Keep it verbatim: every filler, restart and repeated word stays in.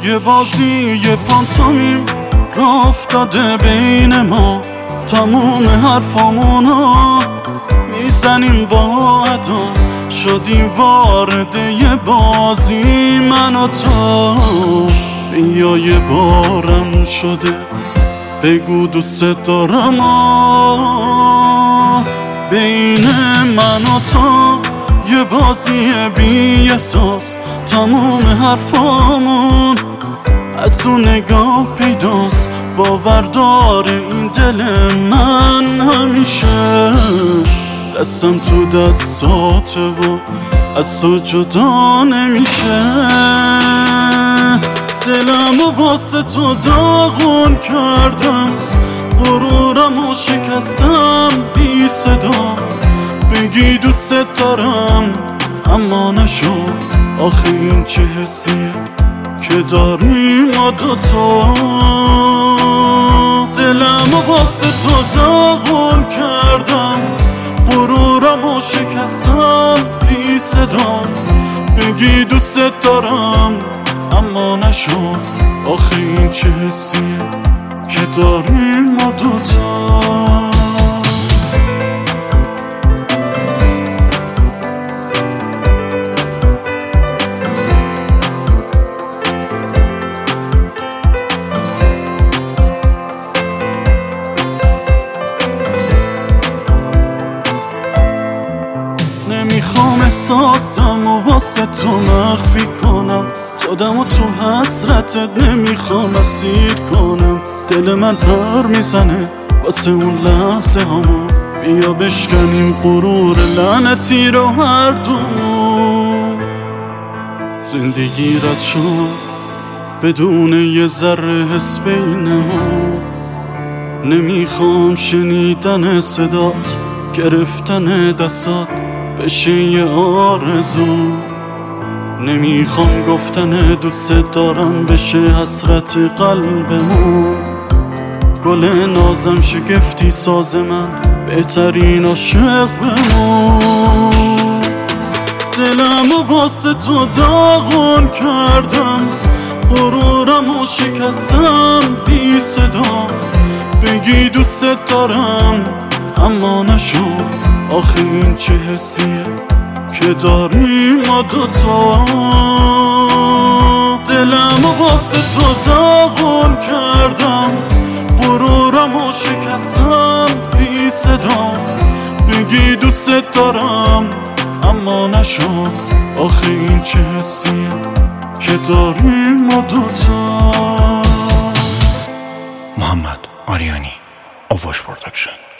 یه بازی یه پانتومیم راه افتاده بین ما، تموم حرفامونو میزنیم با ادا، شدیم وارد یه بازی من و تو. بیا یه بارم شده بگو دوست دارم، بین من و تو یه بازی بی احساس، تموم حرفامون از اون نگاه پیداست. باوردار این دل من همیشه دستم تو دستاته و از تو جدا نمیشه. دلم و واسه تو داغون کردم، غرورم و شکستم بی صدا. بگی دوست دارم اما نشد، آخه این چه حسیه که داریم ما دوتا. دلم و واسه تو داغون کردم، غرورم و شکستم بی صدا. بگی دوست دارم اما نشد، آخه این چه حسیه که داریم ما دوتا. نمیخوام احساسم و واسه تو مخفی کنم، خودم و تو حسرتت نمیخوام اسیر کنم. دل من پر میزنه واسه اون لحظه هامون، بیا بشکنیم غرور لعنتی رو هر دو. زندگی رد شد بدون یه ذره حس بینمون، نمیخوام شنیدن صدات، گرفتن دستات بشه یه آرزو. نمیخوام گفتن دوست دارم بشه حسرت قلبمون. گل نازم شگفتی ساز من، بهترین عاشق بمون. دلم و واسه تو داغون کردم، غرورم و شکستم بی صدا. بگی دوست دارم اما نشد، آخه این چه حسیه که داریم ما دوتا. دلم و واسه تو داغون کردم، غرورم و شکستم بی صدا. بگی دوست دارم اما نشد، آخه این چه حسیه که داریم ما دوتا. محمد آریانی، آواش پروداکشن.